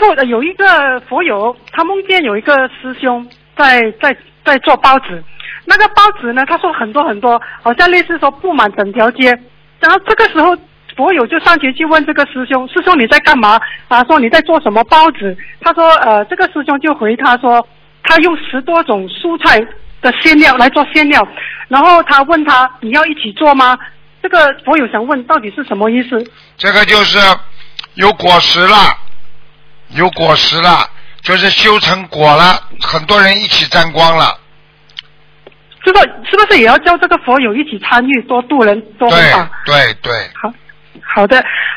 后有一个佛友，他梦见有一个师兄在做包子，那个包子呢，他说很多很多，好像类似说布满整条街。然后这个时候佛友就上前去问这个师兄，师兄你在干嘛？说你在做什么包子？他说这个师兄就回他说，他用10多种蔬菜的馅料来做馅料，然后他问他你要一起做吗？这个佛友想问到底是什么意思？ 这个就是有果实了，有果实了，就是修成果了，很多人一起沾光了。 这个是不是也要叫这个佛友一起参与，多度人多弘法？ 对对对。 好的。